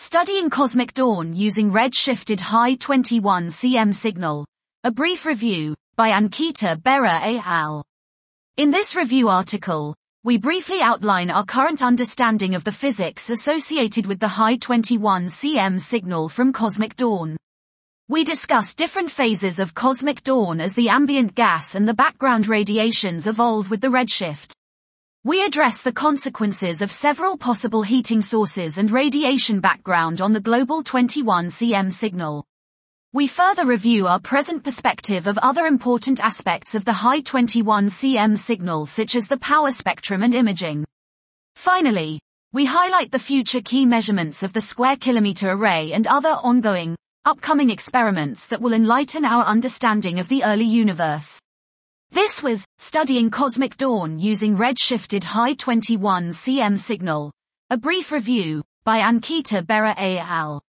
Studying cosmic dawn using red-shifted high 21 cm signal. A brief review, by Ankita Bera et al. In this review article, we briefly outline our current understanding of the physics associated with the high 21 cm signal from cosmic dawn. We discuss different phases of cosmic dawn as the ambient gas and the background radiations evolve with the redshift. We address the consequences of several possible heating sources and radiation background on the global 21 cm signal. We further review our present perspective of other important aspects of the high 21 cm signal such as the power spectrum and imaging. Finally, we highlight the future key measurements of the square kilometer array and other ongoing, upcoming experiments that will enlighten our understanding of the early universe. This was Studying Cosmic Dawn Using Red-Shifted High 21 cm Signal. A brief review, by Ankita Bera et al.